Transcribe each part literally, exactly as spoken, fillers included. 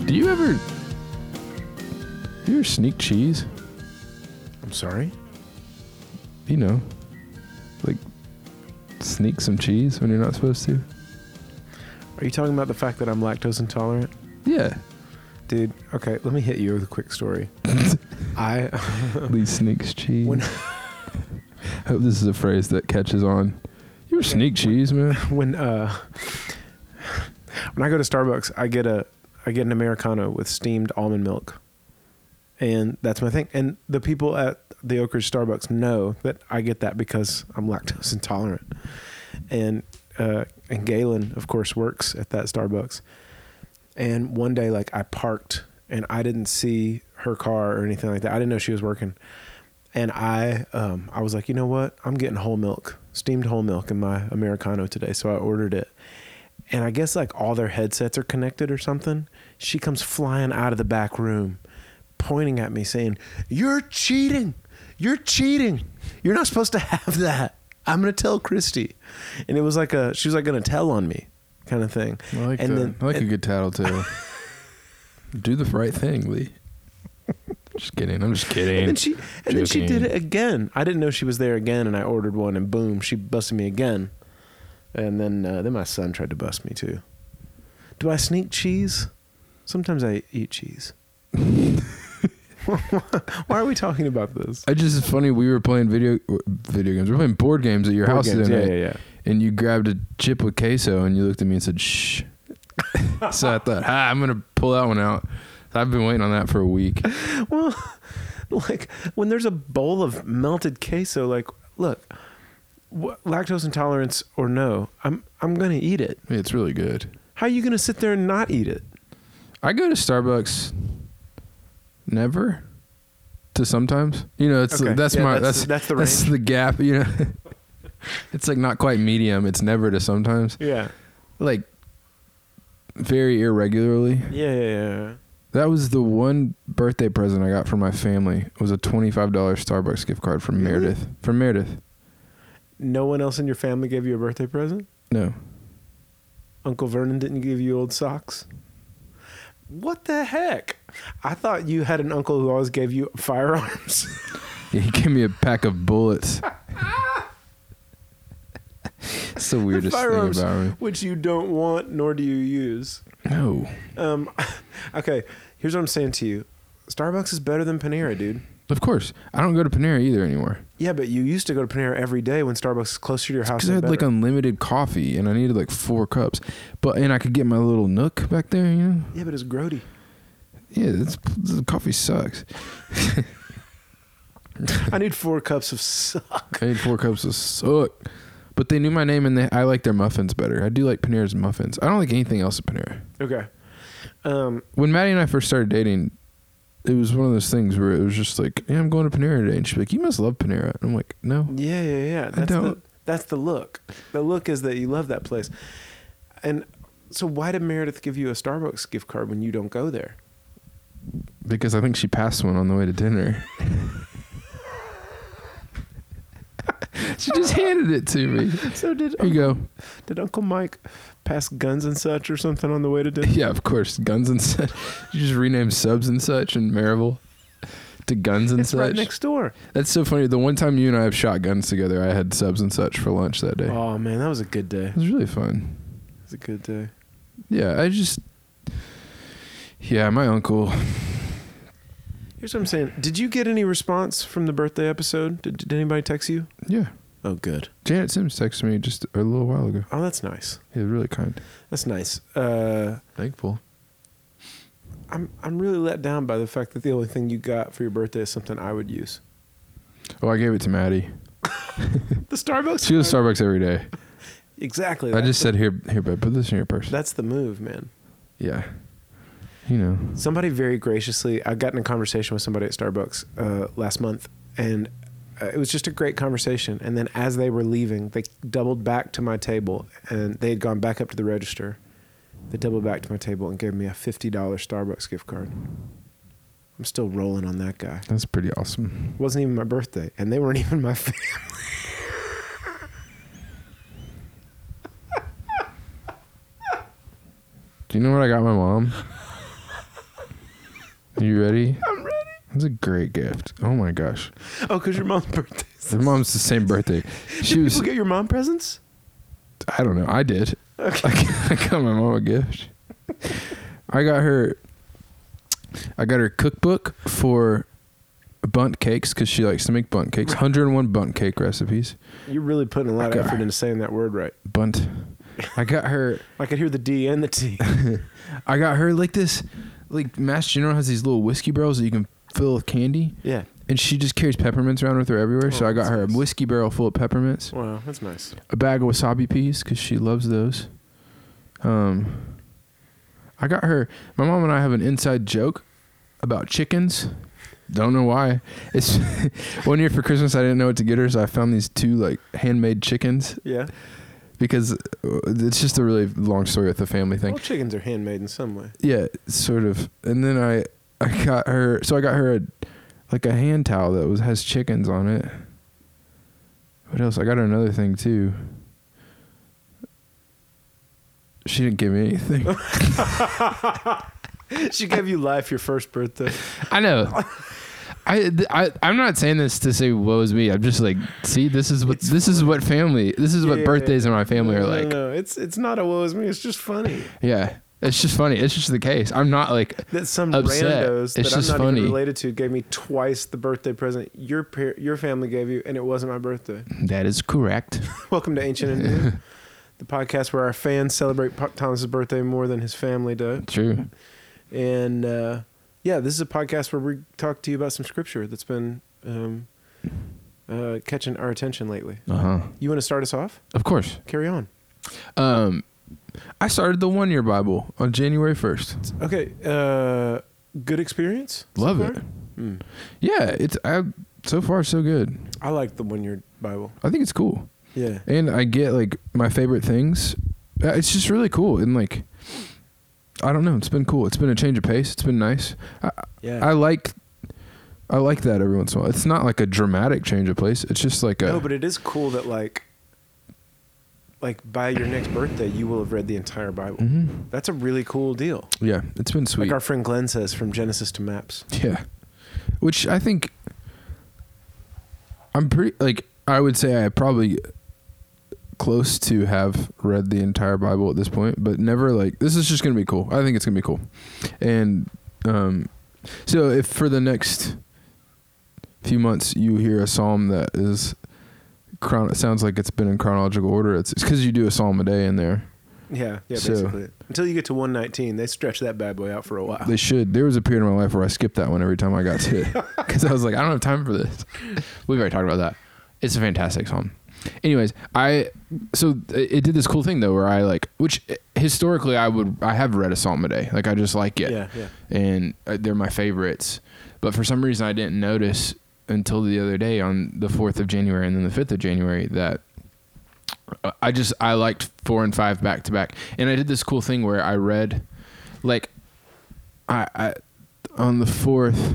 Do you ever... Do you ever sneak cheese? I'm sorry? You know, like sneak some cheese when you're not supposed to. Are you talking about the fact that I'm lactose intolerant? Yeah. Dude, okay, let me hit you with a quick story. I... Lee sneaks cheese. When, I hope this is a phrase that catches on. You ever sneak cheese, man? when, uh... When I go to Starbucks, I get a I get an Americano with steamed almond milk. And that's my thing. And the people at the Oak Ridge Starbucks know that I get that because I'm lactose intolerant. And uh, and Galen, of course, works at that Starbucks. And one day, like, I parked and I didn't see her car or anything like that. I didn't know she was working. And I um, I was like, you know what? I'm getting whole milk, steamed whole milk in my Americano today. So I ordered it. And I guess like all their headsets are connected or something. She comes flying out of the back room, pointing at me saying, "You're cheating. You're cheating. You're not supposed to have that. I'm going to tell Christy." And it was like a, she was like going to tell on me kind of thing. I like, and that. then, I like and, a good tattletale. Do the right thing, Lee. Just kidding. I'm just kidding. And then she, and then she did it again. I didn't know she was there again. And I ordered one and boom, she busted me again. And then, uh, then my son tried to bust me too. Do I sneak cheese? Sometimes I eat cheese. Why are we talking about this? I just, it's funny. We were playing video video games. We were playing board games at your Board house games, today. yeah, yeah, yeah. And you grabbed a chip with queso and you looked at me and said, "Shh." So I thought, ah, I'm going to pull that one out. I've been waiting on that for a week. Well, like when there's a bowl of melted queso, like, look, wh- lactose intolerance or no, I'm I'm going to eat it. It's really good. How are you going to sit there and not eat it? I go to Starbucks never to sometimes. You know, it's Okay. that's Yeah, my that's- that's that's the that's range. the gap, you know. It's like not quite medium. It's never to sometimes. Yeah. Like very irregularly. Yeah, yeah, yeah. That was the one birthday present I got from my family. It was a twenty-five dollars Starbucks gift card from Really? Meredith. From Meredith. No one else in your family gave you a birthday present? No. Uncle Vernon didn't give you old socks? What the heck? I thought you had an uncle who always gave you firearms. Yeah, he gave me a pack of bullets. It's the weirdest Firearms, thing about me. which you don't want, nor do you use. No. Um, okay, here's what I'm saying to you. Starbucks is better than Panera, dude. Of course. I don't go to Panera either anymore. Yeah, but you used to go to Panera every day when Starbucks is closer to your house. Because I and had like better. unlimited coffee and I needed like four cups. But and I could get my little nook back there, you know? Yeah, but it's grody. Yeah, that's, the coffee sucks. I need four cups of suck. I need four cups of suck. But they knew my name and they, I like their muffins better. I do like Panera's muffins. I don't like anything else at Panera. Okay. Um, When Maddie and I first started dating, it was one of those things where it was just like, yeah, I'm going to Panera today. And she'd be like, you must love Panera. And I'm like, no. yeah, yeah, yeah. That's don't. the that's the look. The look is that you love that place. And so why did Meredith give you a Starbucks gift card when you don't go there? Because I think she passed one on the way to dinner. She just handed it to me. So did Here you go. Did Uncle Mike pass Guns and Such or something on the way to dinner? Yeah, of course. Guns and Such. You just rename Subs and Such in Maryville to Guns and It's Such. right next door. That's so funny. The one time you and I have shot guns together, I had Subs and Such for lunch that day. Oh man, that was a good day. It was really fun. It was a good day. Yeah, I just... Yeah, my uncle... Here's what I'm saying. Did you get any response from the birthday episode? Did, did anybody text you? Yeah. Oh, good. Janet Sims texted me just a little while ago. Oh, that's nice. He was really kind. That's nice. Uh, Thankful. I'm I'm really let down by the fact that the only thing you got for your birthday is something I would use. Oh, I gave it to Maddie. The Starbucks. She goes to Starbucks every day. Exactly. I that's just the- said, here, here, babe, put this in your purse. That's the move, man. Yeah. You know. Somebody very graciously, I got in a conversation with somebody at Starbucks uh, last month, and uh, it was just a great conversation. And then as they were leaving, they doubled back to my table, and they had gone back up to the register. They doubled back to my table and gave me a fifty dollars Starbucks gift card. I'm still rolling on that guy. That's pretty awesome. It wasn't even my birthday, and they weren't even my family. Do you know what I got my mom? You ready? I'm ready. That's a great gift. Oh my gosh. Oh, because your mom's birthday. Their mom's the same birthday. She Did was. people get your mom presents? I don't know. I did. Okay. I got my mom a gift. I got her. I got her cookbook for bundt cakes because she likes to make bundt cakes. one hundred one bundt cake recipes. You're really putting a lot of effort into saying that word right. Bundt. I got her. I could hear the D and the T. I got her like this. Like Mass General has these little whiskey barrels that you can fill with candy. Yeah. And she just carries peppermints around with her everywhere. Oh, so I got her nice. a whiskey barrel full of peppermints. Wow, that's nice. A bag of wasabi peas because she loves those. Um, I got her. My mom and I have an inside joke about chickens. Don't know why. It's one year for Christmas. I didn't know what to get her, so I found these two like handmade chickens. Yeah. Because it's just a really long story with the family thing. All chickens are handmade in some way. Yeah, sort of. And then I, I got her. So I got her a, like a hand towel that was has chickens on it. What else? I got her another thing too. She didn't give me anything. She gave you life your first birthday. I know. I, I I'm not saying this to say woe is me. I'm just like, see, this is what It's this is what family. This is Yeah, what yeah, birthdays yeah. in my family no, are no, like. No, no, it's it's not a woe is me. It's just funny. Yeah, it's just funny. It's just the case. I'm not like That some upset. randos It's that I'm just not funny. even related to gave me twice the birthday present your par- your family gave you, and it wasn't my birthday. that is correct. Welcome to Ancient and New, the podcast where our fans celebrate Pa- Thomas's birthday more than his family does. True. And uh, yeah, this is a podcast where we talk to you about some scripture that's been um, uh, catching our attention lately. Uh huh. You want to start us off? Of course. Carry on. Um, I started the one year Bible on January first. Okay. Uh, good experience? so Love far? it. Mm. Yeah, it's I so far so good. I like the one year Bible. I think it's cool. Yeah. And I get like my favorite things. Uh, It's just really cool. And like, I don't know. It's been cool. It's been a change of pace. It's been nice. I, Yeah. I like, I like that every once in a while. It's not like a dramatic change of pace. It's just like a. No, but it is cool that like, like by your next birthday, you will have read the entire Bible. Mhm. That's a really cool deal. Yeah, it's been sweet. Like our friend Glenn says, from Genesis to Maps. Yeah. Which I think I'm pretty like I would say I probably close to have read the entire Bible at this point, but never like this is just going to be cool. I think it's going to be cool. And um so if for the next few months you hear a psalm that is chron- it sounds like it's been in chronological order, it's it's cuz you do a psalm a day in there. Yeah, yeah, So- basically. Until you get to one nineteen, they stretch that bad boy out for a while. They should. There was a period in my life where I skipped that one every time I got to it because I was like, I don't have time for this. We've already talked about that. It's a fantastic song. Anyways, I so it it did this cool thing though where I like, which historically I would I have read a psalm a day. Like I just like it, Yeah, yeah. and uh, they're my favorites. But for some reason I didn't notice until the other day on the fourth of January and then the fifth of January that I just I liked four and five back to back, and I did this cool thing where I read, like, I, I on the fourth,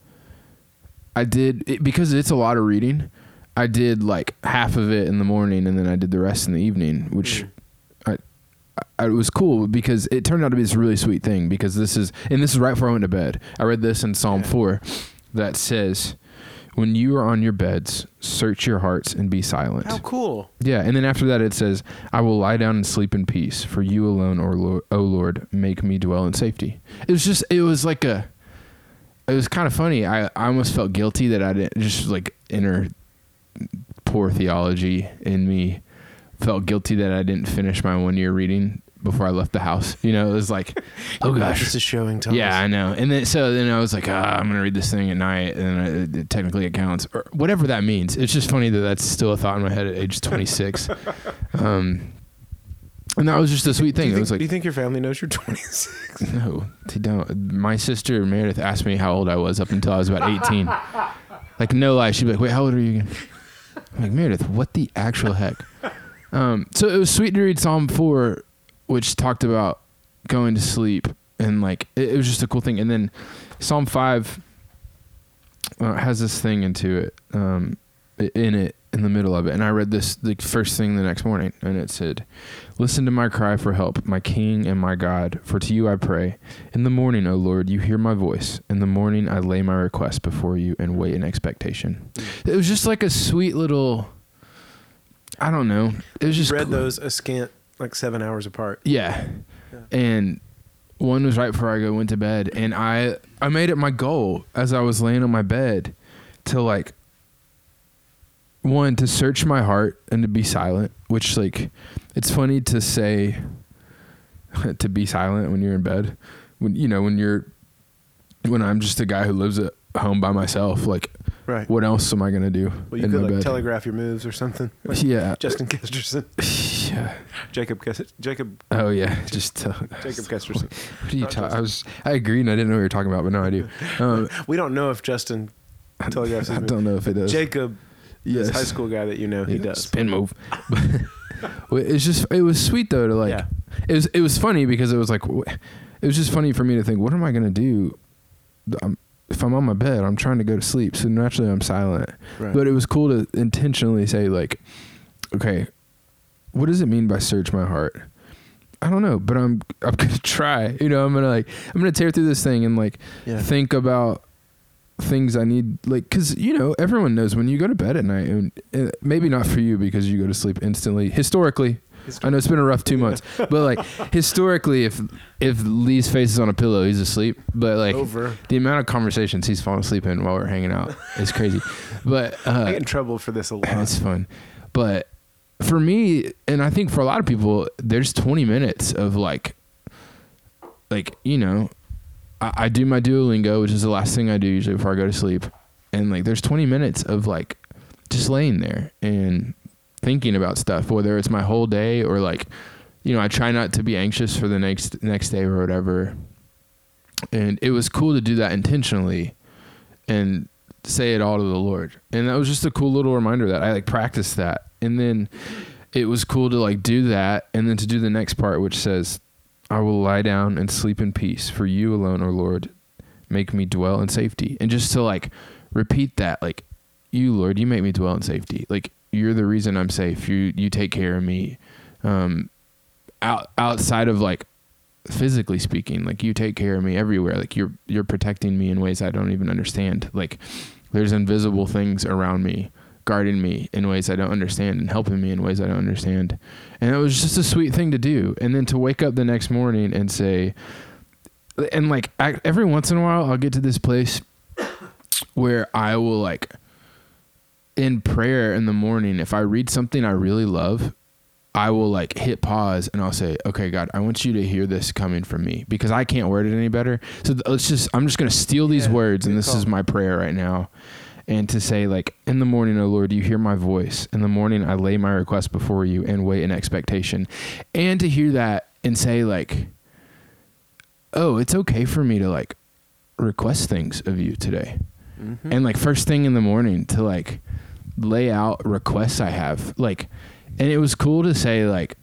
I did it, because it's a lot of reading. I did like half of it in the morning, and then I did the rest in the evening, which Mm. I, I it was cool because it turned out to be this really sweet thing. Because this is and this is right before I went to bed. I read this in Psalm Yeah. four, that says, "When you are on your beds, search your hearts and be silent." How cool. Yeah, and then after that it says, "I will lie down and sleep in peace, for you alone, or Lord, O Lord, make me dwell in safety." It was just, it was like a, it was kind of funny. I, I almost felt guilty that I didn't, just like inner poor theology in me felt guilty that I didn't finish my one year reading before I left the house. You know, it was like, oh gosh. This is showing Thomas. Yeah, I know. And then so then I was like, ah, I'm gonna read this thing at night, and then it, it, technically it counts, or whatever that means. It's just funny that that's still a thought in my head at age twenty-six. um, and that was just a sweet Do thing. you, It think, was like, do you think your family knows you're twenty-six? no, they don't. My sister Meredith asked me how old I was up until I was about eighteen. Like no lie, she'd be like, "Wait, how old are you again?" I'm like, Meredith, what the actual heck? Um, so it was sweet to read Psalm four, which talked about going to sleep, and like it, it was just a cool thing. And then Psalm five uh, has this thing into it, um, in it, in the middle of it. And I read this the first thing the next morning, and it said, "Listen to my cry for help, my King and my God, for to you I pray. In the morning, O Lord, you hear my voice. In the morning, I lay my request before you and wait in expectation." It was just like a sweet little, I don't know. It was just read cool. those a scant like seven hours apart. Yeah. Yeah. And one was right before I go went to bed, and I I made it my goal as I was laying on my bed to like one to search my heart and to be silent, which like it's funny to say to be silent when you're in bed, when you know when you're when I'm just a guy who lives at home by myself, like Right. what else am I gonna do Well, you in could my like bed? telegraph your moves or something. Like Yeah. Justin Kesterson. Yeah. Jacob Kes- Jacob Oh yeah, just uh, Jacob Kesterson. What are you Not ta- Justin. I was I agreed and I didn't know what you were talking about, but now I do. Um, We don't know if Justin telegraphs his I moves. don't know if it does. Jacob, Yes. this high school guy that you know, he Yeah, does. spin move. Well, it's just it was sweet though to like Yeah. it was it was funny because it was like wh- it was just funny for me to think, what am I gonna do? I'm, if I'm on my bed, I'm trying to go to sleep, so naturally I'm silent. Right. But it was cool to intentionally say like, okay, what does it mean by search my heart? I don't know, but I'm I'm gonna try. You know, I'm gonna like I'm gonna tear through this thing and like Yeah. think about things I need, like, because you know everyone knows when you go to bed at night, and uh, maybe not for you because you go to sleep instantly. Historically, I know it's been a rough two months, but like historically, if if Lee's face is on a pillow, he's asleep. But like Over. the amount of conversations he's falling asleep in while we're hanging out is crazy. But uh, I get in trouble for this a lot. it's fun. But for me, and I think for a lot of people, there's twenty minutes of like, like, you know, I, I do my Duolingo, which is the last thing I do usually before I go to sleep. And like, there's twenty minutes of like just laying there and thinking about stuff, whether it's my whole day or like, you know, I try not to be anxious for the next, next day or whatever. And it was cool to do that intentionally and say it all to the Lord. And that was just a cool little reminder that I like practiced that. And then it was cool to like do that. And then to do the next part, which says, I will lie down and sleep in peace, for you alone, O Lord, make me dwell in safety. And just to like repeat that, like, you, Lord, you make me dwell in safety. Like, you're the reason I'm safe. You, you take care of me. Um, out, outside of like, physically speaking, like you take care of me everywhere. Like you're, you're protecting me in ways I don't even understand. Like there's invisible things around me, guarding me in ways I don't understand and helping me in ways I don't understand. And it was just a sweet thing to do. And then to wake up the next morning and say, and like I, every once in a while I'll get to this place where I will like in prayer in the morning, if I read something I really love, I will like hit pause and I'll say, okay, God, I want you to hear this coming from me because I can't word it any better. So th- let's just, I'm just going to steal these Yeah, words. And good this call. is my prayer right now. And to say like, in the morning, O Lord, you hear my voice. In the morning, I lay my request before you and wait in expectation. And to hear that and say like, oh, it's okay for me to like request things of you today. Mm-hmm. And like first thing in the morning to like lay out requests I have, like, and it was cool to say like,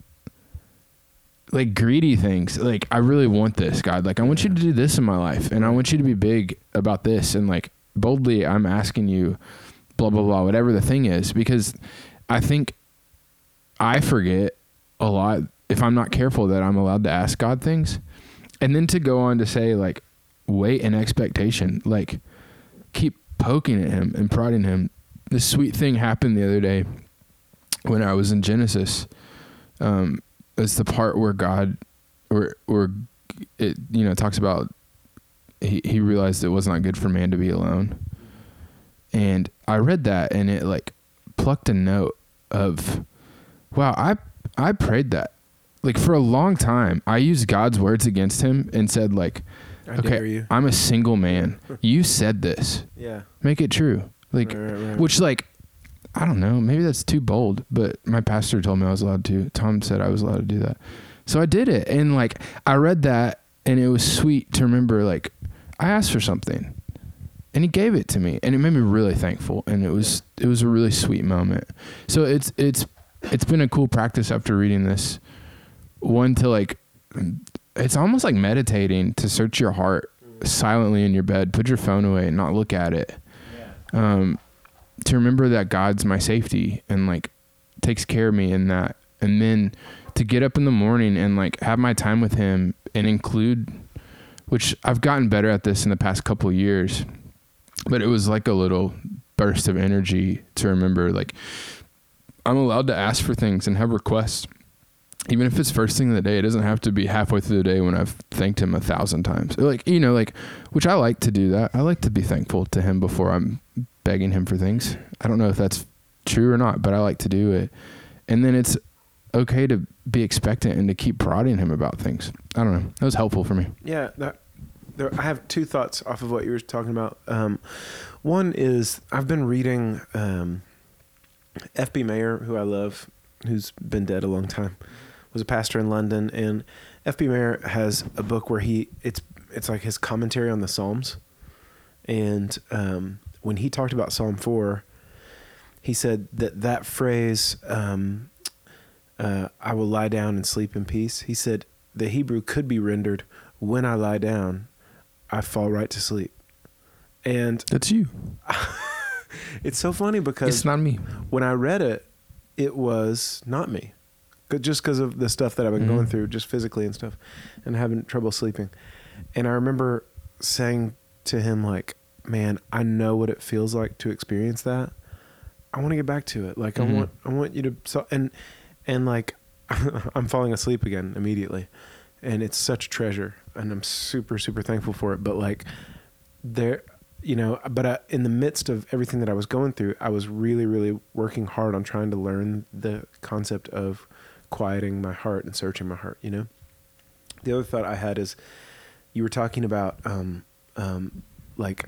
like greedy things. Like, I really want this, God. Like, I want you to do this in my life and I want you to be big about this. And like boldly, I'm asking you blah, blah, blah, whatever the thing is, because I think I forget a lot if I'm not careful that I'm allowed to ask God things. And then to go on to say like, wait in expectation, like keep poking at him and prodding him. This sweet thing happened the other day when I was in Genesis. Um, it's the part where God, where, where it, you know, talks about he, he realized it was not good for man to be alone. And I read that and it like plucked a note of, wow, I, I prayed that. Like for a long time, I used God's words against him and said like, I dare okay, you. I'm a single man. You said this. Yeah. Make it true. Like, Right, right, right. which like, I don't know, maybe that's too bold, but my pastor told me I was allowed to. Tom said I was allowed to do that. So I did it. And like, I read that and it was sweet to remember, like, I asked for something and he gave it to me and it made me really thankful. And it was, it was a really sweet moment. So it's, it's, it's been a cool practice after reading this one to like, it's almost like meditating to search your heart silently in your bed, put your phone away and not look at it. Um, to remember that God's my safety and like takes care of me in that. And then to get up in the morning and like have my time with him and include, which I've gotten better at this in the past couple of years, but it was like a little burst of energy to remember, like, I'm allowed to ask for things and have requests. Even if it's first thing of the day, it doesn't have to be halfway through the day when I've thanked him a thousand times. Like, you know, like, which I like to do that. I like to be thankful to him before I'm begging him for things. I don't know if that's true or not, but I like to do it. And then it's okay to be expectant and to keep prodding him about things. I don't know. That was helpful for me. Yeah. That, there, I have two thoughts off of what you were talking about. Um, one is I've been reading um, F B Mayer, who I love, who's been dead a long time, was a pastor in London, and F B Mayer has a book where he it's it's like his commentary on the Psalms, and um, when he talked about Psalm four, he said that that phrase, um, uh, "I will lie down and sleep in peace." He said the Hebrew could be rendered, "When I lie down, I fall right to sleep," and that's you. It's so funny because it's not me. When I read it, it was not me. Just because of the stuff that I've been mm-hmm. going through, just physically and stuff, and having trouble sleeping. And I remember saying to him, like, man, I know what it feels like to experience that. I want to get back to it. Like, mm-hmm. I want, I want you to, so, and, and like, I'm falling asleep again immediately. And it's such a treasure. And I'm super, super thankful for it. But like, there, you know, but I, in the midst of everything that I was going through, I was really, really working hard on trying to learn the concept of quieting my heart and searching my heart, you know? The other thought I had is you were talking about, um, um, like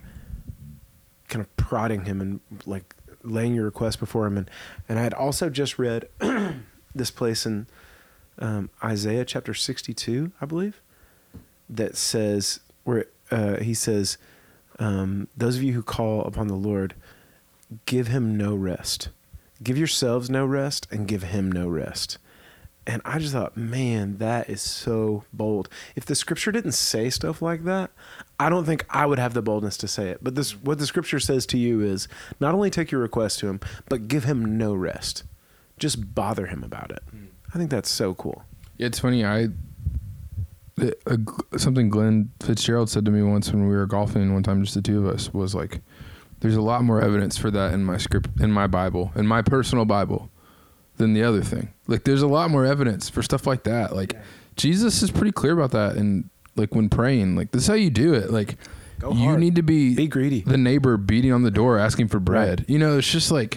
kind of prodding him and like laying your request before him. And, and I had also just read this place in, um, Isaiah chapter sixty-two, I believe, that says where, uh, he says, um, those of you who call upon the Lord, give him no rest, give yourselves no rest and give him no rest. And I just thought, man, that is so bold. If the scripture didn't say stuff like that, I don't think I would have the boldness to say it. But this, what the scripture says to you is not only take your request to him, but give him no rest. Just bother him about it. I think that's so cool. Yeah, it's funny. I it, uh, something Glenn Fitzgerald said to me once when we were golfing one time, just the two of us, was like, there's a lot more evidence for that in my script, in my Bible, in my personal Bible, than the other thing. Like, there's a lot more evidence for stuff like that. Like, yeah. Jesus is pretty clear about that. And like when praying, like, this is how you do it. Like, Go you hard. need to be, be greedy. The neighbor beating on the door asking for bread. Right. You know, it's just like,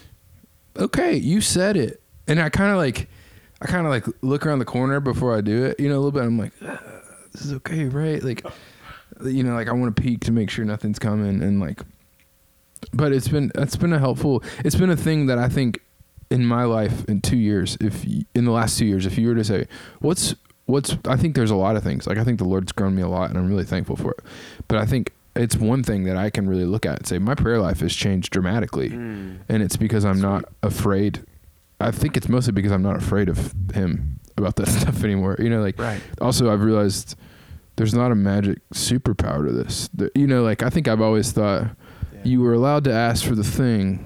okay, you said it. And I kind of like, I kind of like look around the corner before I do it, you know, a little bit. I'm like, ah, this is okay, right? Like, you know, like I want to peek to make sure nothing's coming. And like, but it's been, it's been a helpful, it's been a thing that I think in my life in two years, if you, in the last two years, if you were to say, what's, what's, I think there's a lot of things. Like, I think the Lord's grown me a lot and I'm really thankful for it. But I think it's one thing that I can really look at and say, my prayer life has changed dramatically. Mm. And it's because I'm Sweet. not afraid. I think it's mostly because I'm not afraid of him about that stuff anymore. You know, like, right. Also I've realized there's not a magic superpower to this. The, you know, like, I think I've always thought yeah. you were allowed to ask for the thing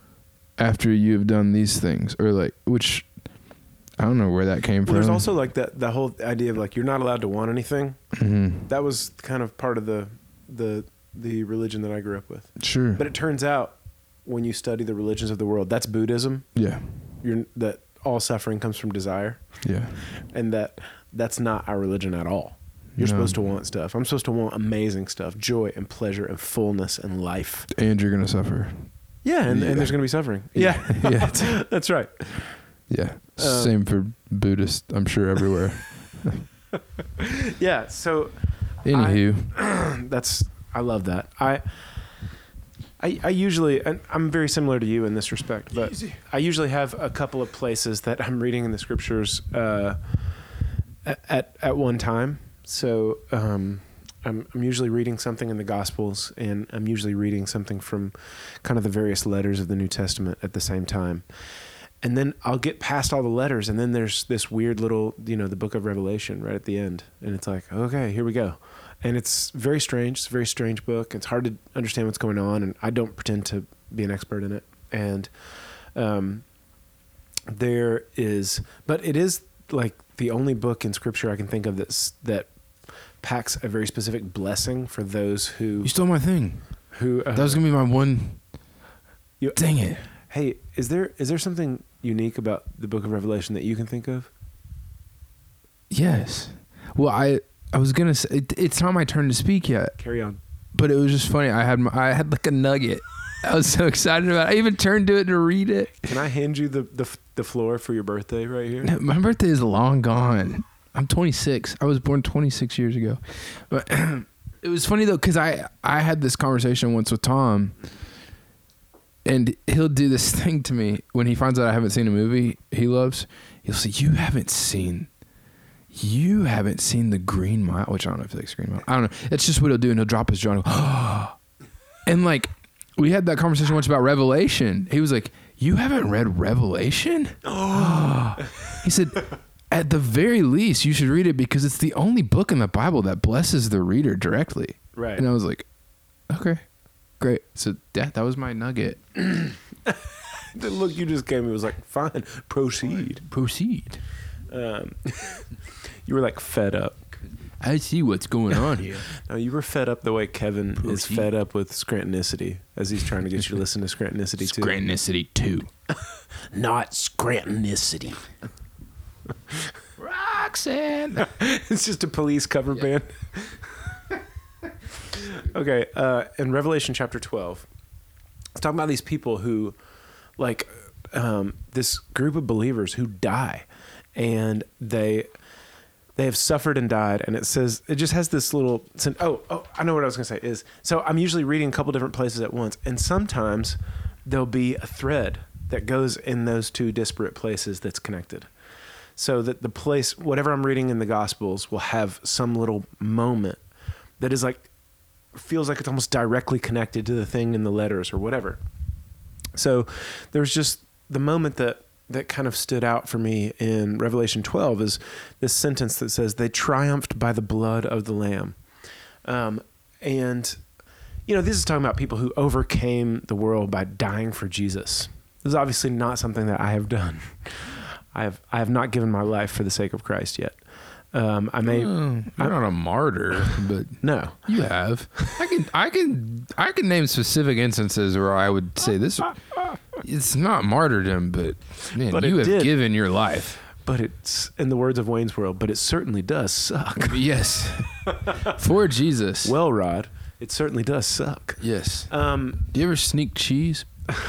after you've done these things, or like, which I don't know where that came well, from. There's also like that, the whole idea of like, you're not allowed to want anything. Mm-hmm. That was kind of part of the, the, the religion that I grew up with. Sure. But it turns out when you study the religions of the world, that's Buddhism. Yeah. You're, that all suffering comes from desire. Yeah. And that that's not our religion at all. You're no. supposed to want stuff. I'm supposed to want amazing stuff, joy and pleasure and fullness and life. And you're going to suffer. Yeah, and, yeah. and there's going to be suffering. Yeah. Yeah. yeah. That's right. Yeah. Um, Same for Buddhists, I'm sure, everywhere. Yeah, so anywho, I, that's I love that. I I, I usually, and I'm very similar to you in this respect, but Easy. I usually have a couple of places that I'm reading in the scriptures uh, at at one time. So um, I'm I'm usually reading something in the Gospels, and I'm usually reading something from kind of the various letters of the New Testament at the same time. And then I'll get past all the letters, and then there's this weird little, you know, the book of Revelation right at the end, and it's like, okay, here we go. And it's very strange. It's a very strange book. It's hard to understand what's going on, and I don't pretend to be an expert in it. And um, there is, but it is like the only book in Scripture I can think of that's that packs a very specific blessing for those who You stole my thing. who uh, That was gonna be my one. you, Dang it. Hey, is there is there something unique about the Book of Revelation that you can think of? Yes. Well, I I was gonna say it, it's not my turn to speak yet, Carry on. but it was just funny. I had my, I had like a nugget. I was so excited about it. I even turned to it to read it. Can I hand you the the, the floor for your birthday right here? No, my birthday is long gone. I'm twenty-six. I was born twenty-six years ago. But it was funny though, because I I had this conversation once with Tom. And he'll do this thing to me when he finds out I haven't seen a movie he loves. He'll say, "You haven't seen, you haven't seen The Green Mile," which I don't know if he likes Green Mile. I don't know. It's just what he'll do, and he'll drop his jaw and go, "Oh!" And like, we had that conversation once about Revelation. He was like, "You haven't read Revelation?" Oh. He said, "At the very least, you should read it because it's the only book in the Bible that blesses the reader directly." Right. And I was like, "Okay." Great. So that that was my nugget. The look you just gave me was like, fine, proceed. Proceed. Um, you were like fed up. I see what's going on here. No, you were fed up the way Kevin is Proceed. fed up with Scrantonicity as he's trying to get you to listen to Scrantonicity too. Scrantonicity two. Not Scrantonicity. Roxanne. It's just a police cover band. Okay, uh, in Revelation chapter twelve, it's talking about these people who, like, um, this group of believers who die, and they they have suffered and died, and it says it just has this little. Oh, oh, I know what I was gonna say is. So I'm usually reading a couple different places at once, and sometimes there'll be a thread that goes in those two disparate places that's connected. So that the place, whatever I'm reading in the Gospels, will have some little moment that is like, feels like it's almost directly connected to the thing in the letters or whatever. So there's just the moment that, that kind of stood out for me in Revelation twelve is this sentence that says, "They triumphed by the blood of the Lamb." Um, and, you know, this is talking about people who overcame the world by dying for Jesus. This is obviously not something that I have done. I have I have not given my life for the sake of Christ yet. Um, I may. Oh, you're not a martyr, but No, you have. I can, I can, I can name specific instances where I would say this. It's not martyrdom, but man, But you it have did. given your life. but it's in the words of Wayne's World. But it certainly does suck. Yes, for Jesus. Well, Rod, it certainly does suck. Yes. Um, Do you ever sneak cheese?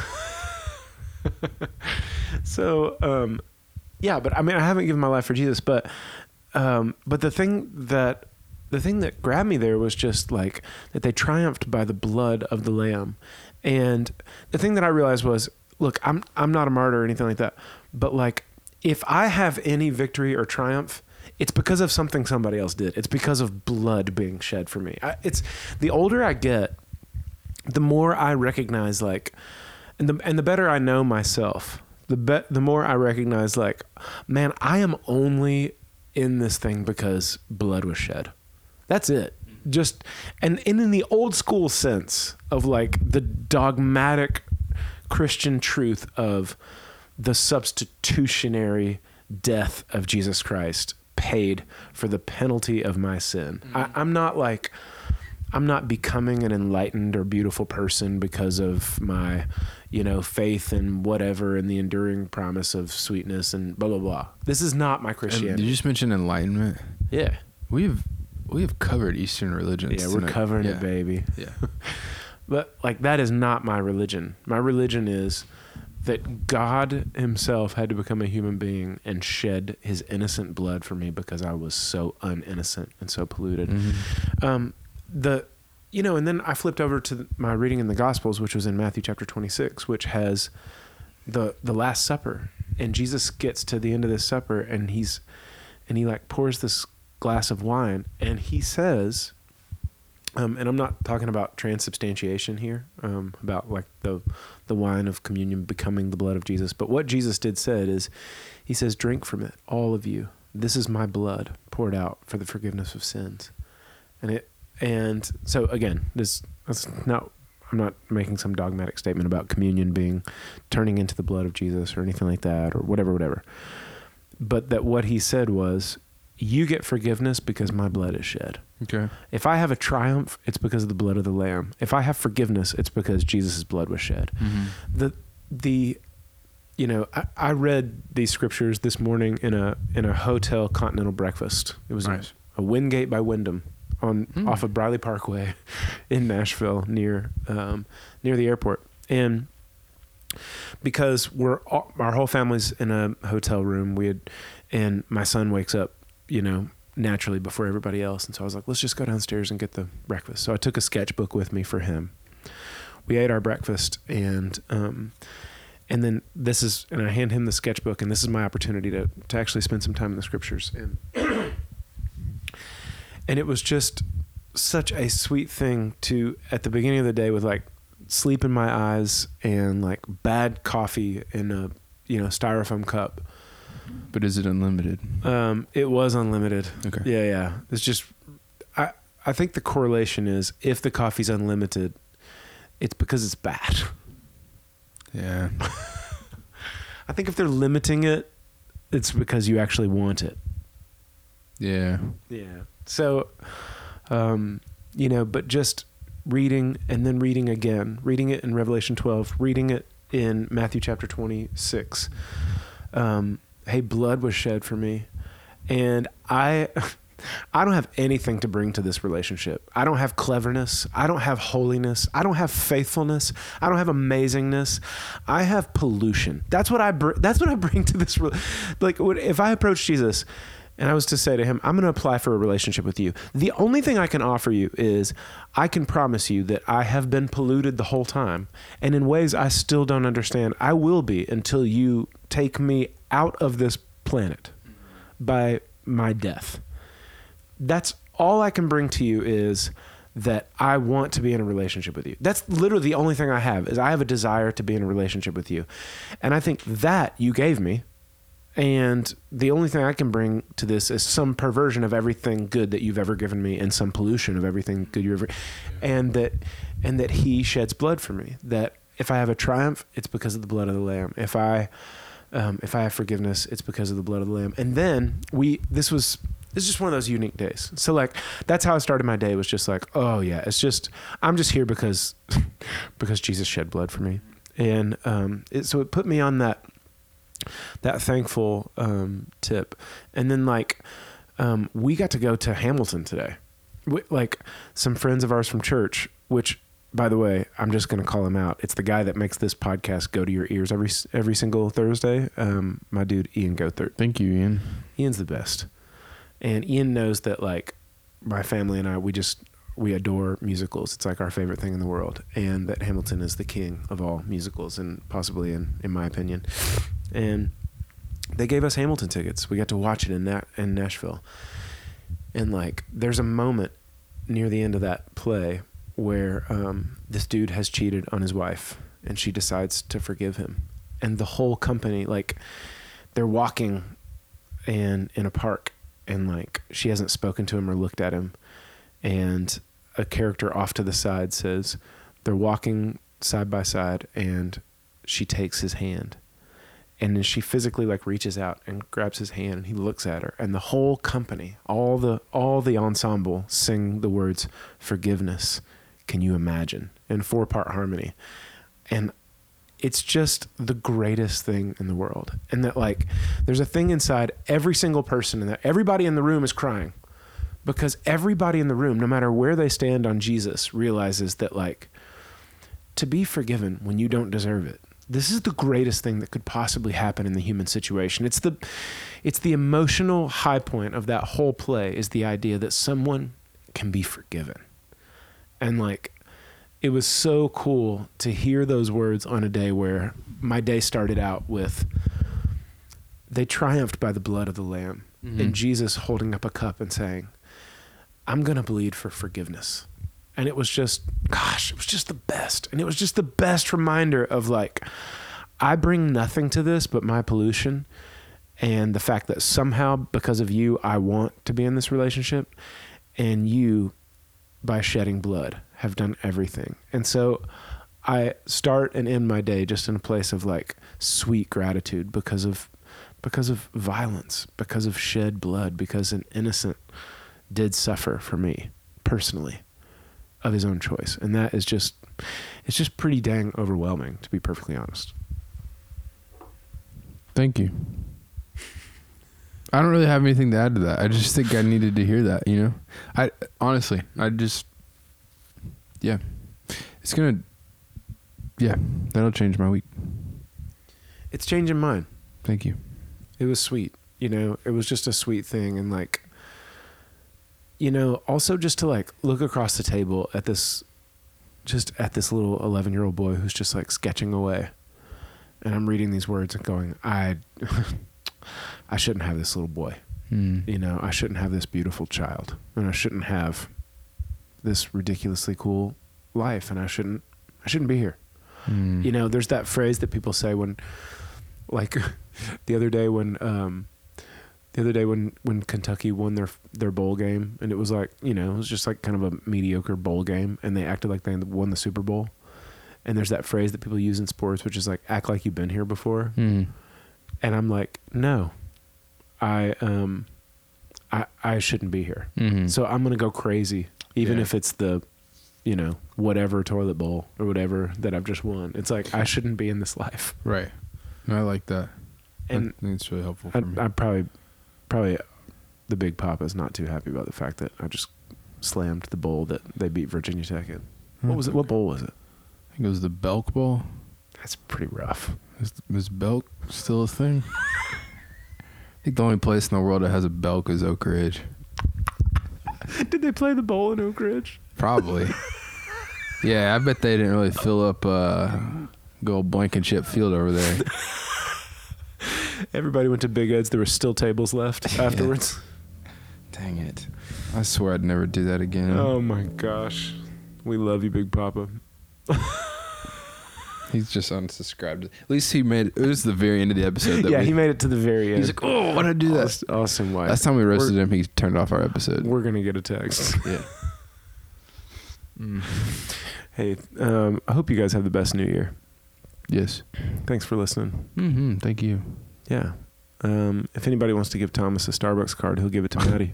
so, um, yeah, but I mean, I haven't given my life for Jesus, but, um, but the thing that, the thing that grabbed me there was just like that they triumphed by the blood of the Lamb. And the thing that I realized was, look, I'm, I'm not a martyr or anything like that, but like, if I have any victory or triumph, it's because of something somebody else did. It's because of blood being shed for me. I, it's the older I get, the more I recognize like, and the and the better I know myself, the be, the more I recognize like, man, I am only in this thing because blood was shed. That's it. Just and, and in the old school sense of like the dogmatic Christian truth of the substitutionary death of Jesus Christ paid for the penalty of my sin. Mm-hmm. I, I'm not like, I'm not becoming an enlightened or beautiful person because of my, you know, faith and whatever and the enduring promise of sweetness and blah, blah, blah. This is not my Um, Christianity. did you just mention enlightenment? Yeah. We've we have covered Eastern religions. Yeah, we're tonight. covering Yeah. it, baby. Yeah. But like, that is not my religion. My religion is that God himself had to become a human being and shed his innocent blood for me because I was so uninnocent and so polluted. Mm-hmm. Um, the, you know, and then I flipped over to my reading in the Gospels, which was in Matthew chapter twenty-six, which has the, the Last Supper. And Jesus gets to the end of this supper and he's, and he like pours this glass of wine and he says, Um, and I'm not talking about transubstantiation here, um, about like the the wine of communion becoming the blood of Jesus. But what Jesus did said is, he says, "Drink from it, all of you. This is my blood poured out for the forgiveness of sins." And it, and so again, this that's not. I'm not making some dogmatic statement about communion being turning into the blood of Jesus or anything like that or whatever, whatever. But that what he said was, you get forgiveness because my blood is shed. Okay. If I have a triumph, it's because of the blood of the Lamb. If I have forgiveness, it's because Jesus' blood was shed. Mm-hmm. The, the, you know, I, I read these scriptures this morning in a, in a hotel continental breakfast. It was nice. a, a Wingate by Wyndham on mm. off of Briley Parkway in Nashville near, um, near the airport. And because we're all, our whole family's in a hotel room, we had, and my son wakes up, you know, naturally before everybody else. And so I was like, let's just go downstairs and get the breakfast. So I took a sketchbook with me for him. We ate our breakfast, and, um, and then this is, and I hand him the sketchbook, and this is my opportunity to, to actually spend some time in the scriptures. And, and it was just such a sweet thing to, at the beginning of the day with like sleep in my eyes and like bad coffee in a, you know, styrofoam cup. But is it unlimited? Um, it was unlimited. Okay. Yeah, yeah. It's just, I, I think the correlation is if the coffee's unlimited, it's because it's bad. Yeah. I think if they're limiting it, it's because you actually want it. Yeah. Yeah. So, um, you know, but just reading and then reading again, reading it in Revelation twelve, reading it in Matthew chapter twenty-six. Um, hey, blood was shed for me. And I, I don't have anything to bring to this relationship. I don't have cleverness. I don't have holiness. I don't have faithfulness. I don't have amazingness. I have pollution. That's what I br- that's what I bring to this. Re- like if I approach Jesus and I was to say to him, I'm going to apply for a relationship with you, the only thing I can offer you is I can promise you that I have been polluted the whole time. And in ways I still don't understand, I will be until you take me out of this planet by my death. That's all I can bring to you is that I want to be in a relationship with you. That's literally the only thing I have is I have a desire to be in a relationship with you. And I think that you gave me. And the only thing I can bring to this is some perversion of everything good that you've ever given me and some pollution of everything good you ever, and that, and that he sheds blood for me. That if I have a triumph, it's because of the blood of the Lamb. If I, um, if I have forgiveness, it's because of the blood of the Lamb. And then we, this was, this is just one of those unique days. So like, that's how I started my day was just like, oh yeah, it's just, I'm just here because, because Jesus shed blood for me. And, um, it, so it put me on that, that thankful, um, tip. And then like, um, we got to go to Hamilton today. We, like some friends of ours from church, which by the way, I'm just going to call him out. It's the guy that makes this podcast go to your ears every, every single Thursday. Um, my dude, Ian Gothert. Thank you, Ian. Ian's the best. And Ian knows that like my family and I, we just, we adore musicals. It's like our favorite thing in the world. And that Hamilton is the king of all musicals and possibly in, in my opinion. And they gave us Hamilton tickets. We got to watch it in that in Nashville. And like, there's a moment near the end of that play where um, this dude has cheated on his wife and she decides to forgive him. And the whole company, like they're walking and in a park and like, she hasn't spoken to him or looked at him. And a character off to the side says they're walking side by side and she takes his hand. And then she physically like reaches out and grabs his hand and he looks at her and the whole company, all the, all the ensemble sing the words forgiveness. Can you imagine? In four part harmony. And it's just the greatest thing in the world. And that like, there's a thing inside every single person and that everybody in the room is crying because everybody in the room, no matter where they stand on Jesus, realizes that like to be forgiven when you don't deserve it. This is the greatest thing that could possibly happen in the human situation. It's the, it's the emotional high point of that whole play is the idea that someone can be forgiven. And like, it was so cool to hear those words on a day where my day started out with, they triumphed by the blood of the Lamb. Mm-hmm. And Jesus holding up a cup and saying, I'm going to bleed for forgiveness. And it was just, gosh, it was just the best. And it was just the best reminder of like, I bring nothing to this but my pollution and the fact that somehow because of you, I want to be in this relationship. And you, by shedding blood, have done everything. And so I start and end my day just in a place of like sweet gratitude because of because of violence, because of shed blood, because an innocent did suffer for me personally of his own choice. And that is just, it's just pretty dang overwhelming, to be perfectly honest. Thank you. I don't really have anything to add to that. I just think I needed to hear that, you know? I honestly, I just, yeah. It's going to, yeah, that'll change my week. It's changing mine. Thank you. It was sweet. You know, it was just a sweet thing. And like, you know, also just to like look across the table at this, just at this little eleven year old boy who's just like sketching away. And I'm reading these words and going, I, I shouldn't have this little boy. Mm. You know, I shouldn't have this beautiful child. And I shouldn't have this ridiculously cool life. And I shouldn't, I shouldn't be here. Mm. You know, there's that phrase that people say when, like, the other day when, um, the other day when, when Kentucky won their their bowl game, and it was like, you know, it was just like kind of a mediocre bowl game, and they acted like they won the Super Bowl. And there's that phrase that people use in sports, which is like, act like you've been here before. Mm. And I'm like, no, I um, I I shouldn't be here. Mm-hmm. So I'm gonna go crazy, even Yeah. if it's the, you know, whatever toilet bowl or whatever that I've just won. It's like, I shouldn't be in this life. Right. I like that. And I think it's really helpful for I, me. I probably, probably, the Big Papa's not too happy about the fact that I just slammed the bowl that they beat Virginia Tech in. What was it? What bowl was it? I think it was the Belk Bowl. That's pretty rough. Is, is Belk still a thing? I think the only place in the world that has a Belk is Oak Ridge. Did they play the bowl in Oak Ridge? Probably. Yeah, I bet they didn't really fill up uh, good old Blankenship Field over there. Everybody went to Big Ed's. There were still tables left Yeah. afterwards. Dang it. I swear I'd never do that again. Oh my gosh. We love you, Big Papa. He's just unsubscribed. At least he made it. It was the very end of the episode. That Yeah, we, he made it to the very end. He's like, oh, why did I do that? Austin, Austin White. Last time we roasted We're- him, he turned off our episode. We're going to get a text. Yeah. Mm. Hey, um, I hope you guys have the best New Year. Yes. Thanks for listening. Mm-hmm. Thank you. Yeah. Um, if anybody wants to give Thomas a Starbucks card, he'll give it to Maddie.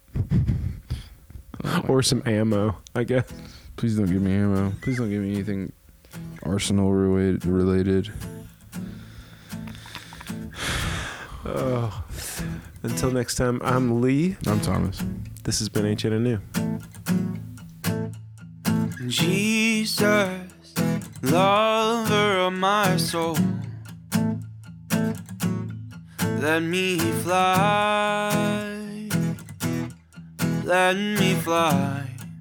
Oh Or some ammo, I guess. Please don't give me ammo. Please don't give me anything Arsenal related. related. Oh. Until next time, I'm Lee. I'm Thomas. This has been Ancient and New. Jesus, lover of my soul, let me fly, let me fly,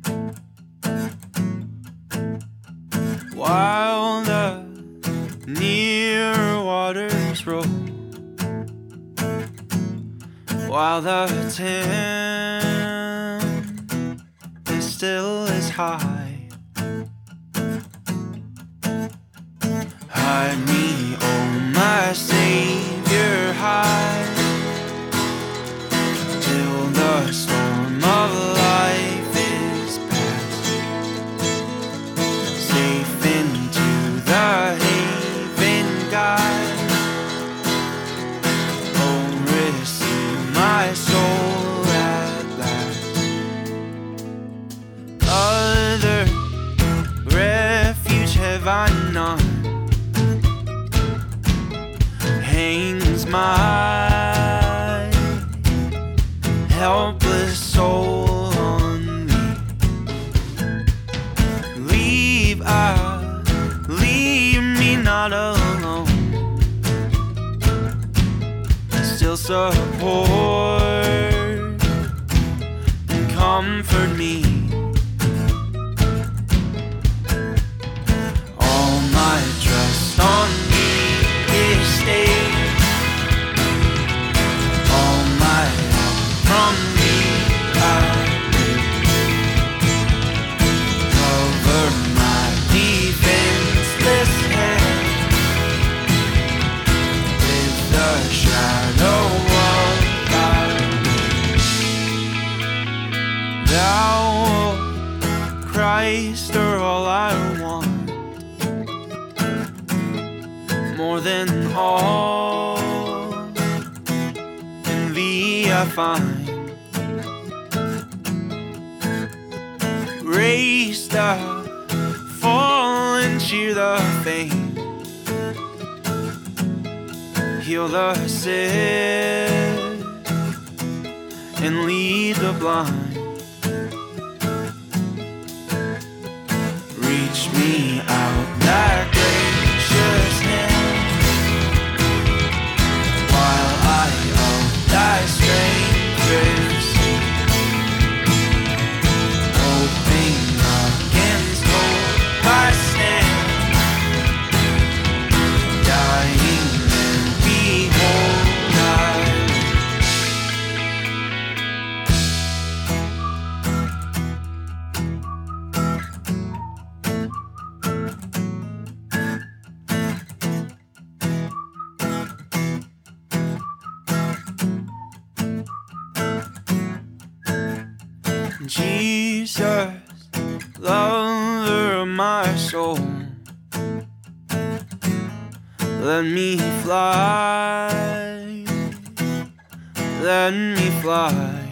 while the near waters roll, while the tempest still is high. Hide me, oh my Savior, hide, till the storm of life is past, safe into the haven guide. Oh, receive my soul at last. Other refuge have I none, hangs my helpless soul on me. Leave, I, leave me not alone. Still support and comfort me. All my trust on me is stayed. All my help from me I need. Cover my defenseless head with the shadow of thy than all. In thee I find raised up, fall and cheer the faint, heal the sick and lead the blind. Reach me out that gracious hand, while I of thy strength receive, hoping against hope I stand, dying and behold I Jesus, lover of my soul, let me fly, let me fly.